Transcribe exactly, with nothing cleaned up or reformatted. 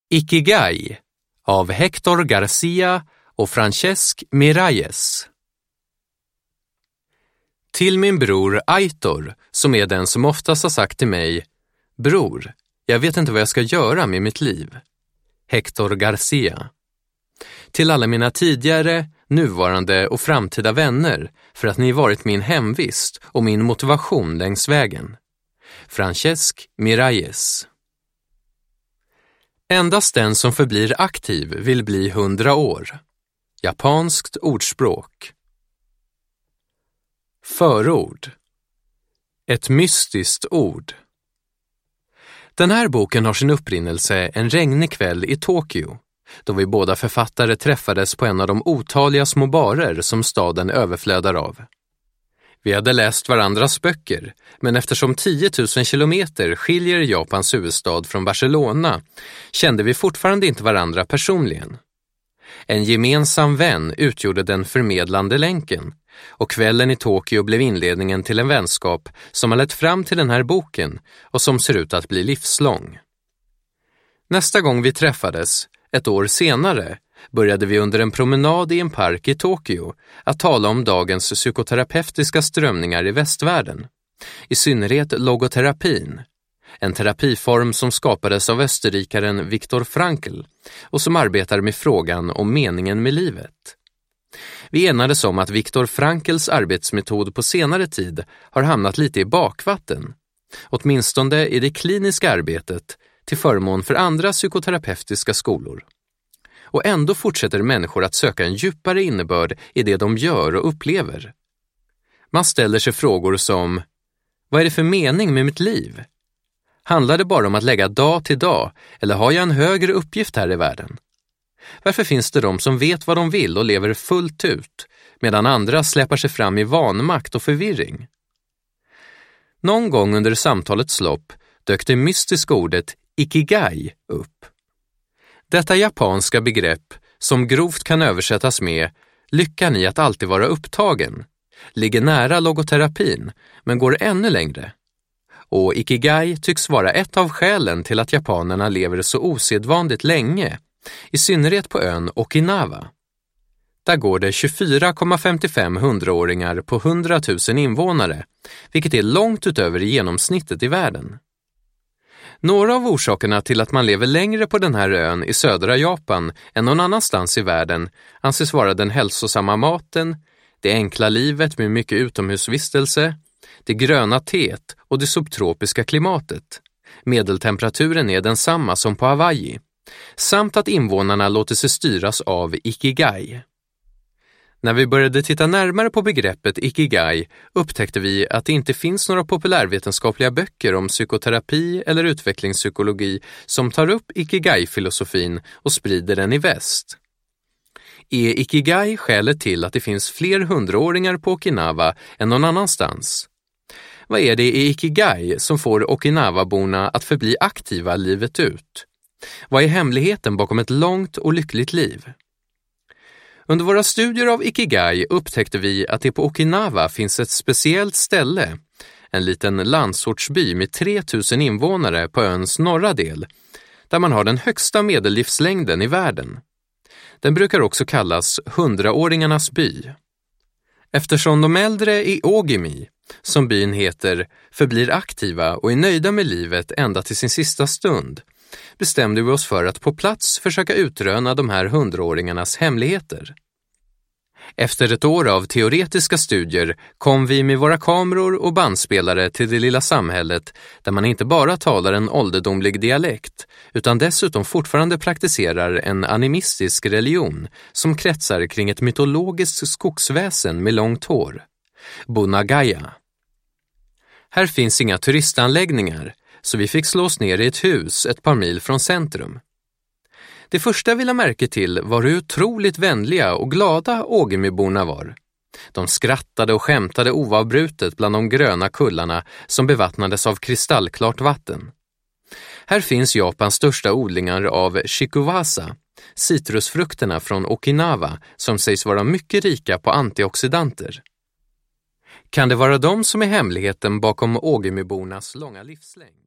Ikigai av Hector Garcia och Francesc Miralles. Till min bror Aitor, som är den som oftast har sagt till mig: Bror, jag vet inte vad jag ska göra med mitt liv. Hector Garcia. Till alla mina tidigare, nuvarande och framtida vänner, för att ni varit min hemvist och min motivation längs vägen. Francesc Miralles. Endast den som förblir aktiv vill bli hundra år. Japanskt ordspråk. Förord. Ett mystiskt ord. Den här boken har sin upprinnelse en regnig kväll i Tokyo, då vi båda författare träffades på en av de otaliga små barer som staden överflödar av. Vi hade läst varandras böcker, men eftersom tio tusen kilometer skiljer Japans huvudstad från Barcelona kände vi fortfarande inte varandra personligen. En gemensam vän utgjorde den förmedlande länken, och kvällen i Tokyo blev inledningen till en vänskap som har lett fram till den här boken och som ser ut att bli livslång. Nästa gång vi träffades, ett år senare, började vi under en promenad i en park i Tokyo att tala om dagens psykoterapeutiska strömningar i västvärlden, i synnerhet logoterapin, en terapiform som skapades av österrikaren Viktor Frankl och som arbetar med frågan om meningen med livet. Vi enades om att Viktor Frankls arbetsmetod på senare tid har hamnat lite i bakvatten, åtminstone i det kliniska arbetet, till förmån för andra psykoterapeutiska skolor. Och ändå fortsätter människor att söka en djupare innebörd i det de gör och upplever. Man ställer sig frågor som: vad är det för mening med mitt liv? Handlar det bara om att lägga dag till dag, eller har jag en högre uppgift här i världen? Varför finns det de som vet vad de vill och lever fullt ut, medan andra släpar sig fram i vanmakt och förvirring? Någon gång under samtalets lopp dök det mystiska ordet Ikigai upp. Detta japanska begrepp, som grovt kan översättas med lyckan i att alltid vara upptagen, ligger nära logoterapin men går ännu längre. Och Ikigai tycks vara ett av skälen till att japanerna lever så osedvanligt länge, i synnerhet på ön Okinawa. Där går det tjugofyra komma femtiofem hundraåringar på hundratusen invånare, vilket är långt utöver genomsnittet i världen. Några av orsakerna till att man lever längre på den här ön i södra Japan än någon annanstans i världen anses vara den hälsosamma maten, det enkla livet med mycket utomhusvistelse, det gröna teet och det subtropiska klimatet. Medeltemperaturen är densamma som på Hawaii, samt att invånarna låter sig styras av Ikigai. När vi började titta närmare på begreppet Ikigai upptäckte vi att det inte finns några populärvetenskapliga böcker om psykoterapi eller utvecklingspsykologi som tar upp Ikigai-filosofin och sprider den i väst. Är Ikigai skälet till att det finns fler hundraåringar på Okinawa än någon annanstans? Vad är det i Ikigai som får Okinawa-borna att förbli aktiva livet ut? Vad är hemligheten bakom ett långt och lyckligt liv? Under våra studier av Ikigai upptäckte vi att det på Okinawa finns ett speciellt ställe, en liten landsortsby med tre tusen invånare på öns norra del, där man har den högsta medellivslängden i världen. Den brukar också kallas hundraåringarnas by. Eftersom de äldre i Ogimi, som byn heter, förblir aktiva och är nöjda med livet ända till sin sista stund, bestämde vi oss för att på plats försöka utröna de här hundraåringarnas hemligheter. Efter ett år av teoretiska studier kom vi med våra kameror och bandspelare till det lilla samhället där man inte bara talar en ålderdomlig dialekt utan dessutom fortfarande praktiserar en animistisk religion som kretsar kring ett mytologiskt skogsväsen med långt hår, Bunagaya. Här finns inga turistanläggningar, så vi fick slå oss ner i ett hus ett par mil från centrum. Det första jag ville märka till var hur otroligt vänliga och glada Ogimiborna var. De skrattade och skämtade oavbrutet bland de gröna kullarna som bevattnades av kristallklart vatten. Här finns Japans största odlingar av shikuwasa, citrusfrukterna från Okinawa som sägs vara mycket rika på antioxidanter. Kan det vara de som är hemligheten bakom Ogimibornas långa livslängd?